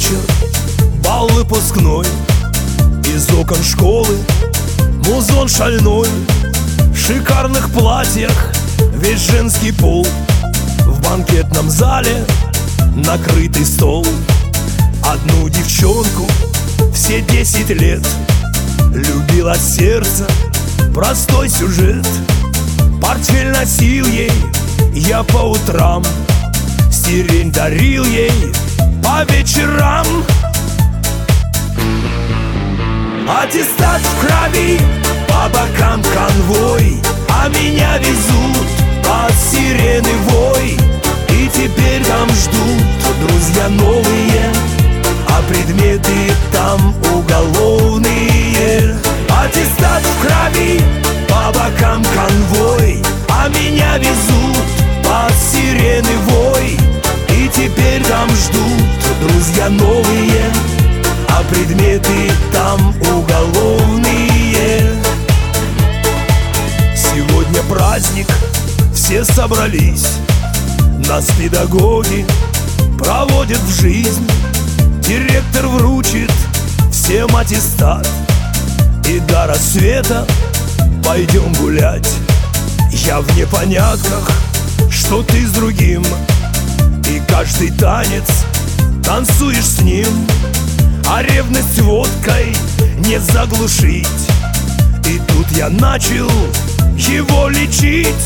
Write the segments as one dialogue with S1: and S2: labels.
S1: вечер, бал выпускной. Из окон школы музон шальной. В шикарных платьях весь женский пол. В банкетном зале накрытый стол. Одну девчонку все 10 лет любило сердце, простой сюжет. Портфель носил ей я по утрам, сирень дарил ей по вечерам. Аттестат в крови, по бокам конвой, а меня везут под сирены вой. И теперь там ждут друзья новые, а предметы там уголовные. Аттестат в крови, по бокам конвой, а меня везут под сирены вой. И теперь там ждут друзья новые, а предметы там уголовные. Сегодня праздник, все собрались. Нас педагоги проводят в жизнь. Директор вручит всем аттестат. И до рассвета пойдем гулять. Я в непонятках, что ты с другим. И каждый танец танцуешь с ним. А ревность водкой не заглушить. И тут я начал его лечить.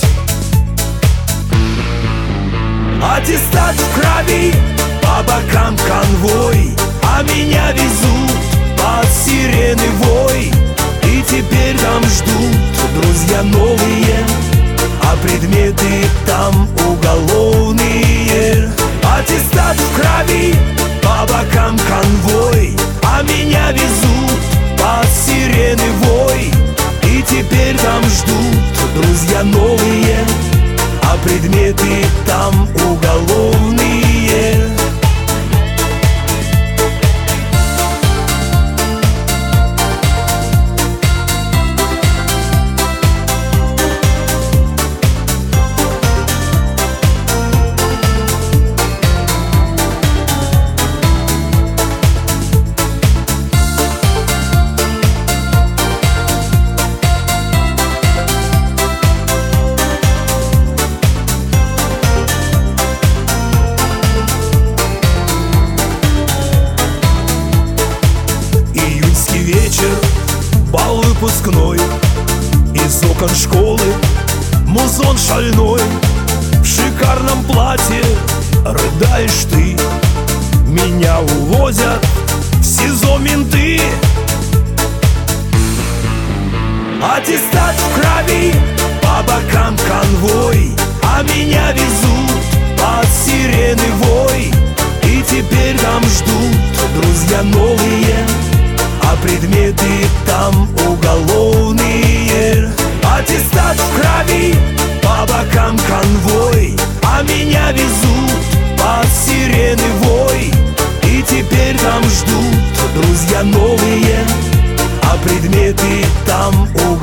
S1: Аттестат в крови, по бокам конвой, а меня везут под сирены вой. И теперь там ждут друзья новые, а предметы там уголовные. Аттестат в крови, по бокам конвой, а меня везут под сирены вой. И теперь там ждут друзья новые, а предметы там уголовные. Вечер, бал выпускной. Из окон школы музон шальной. В шикарном платье рыдаешь ты. Меня увозят в СИЗО менты. Аттестат в крови, по бокам конвой, а меня везут под сирены вой. И теперь там ждут друзья новые, а предметы там уголовные. Аттестат в крови, по бокам конвой, а меня везут под сирены вой. И теперь там ждут друзья новые, а предметы там уголовные.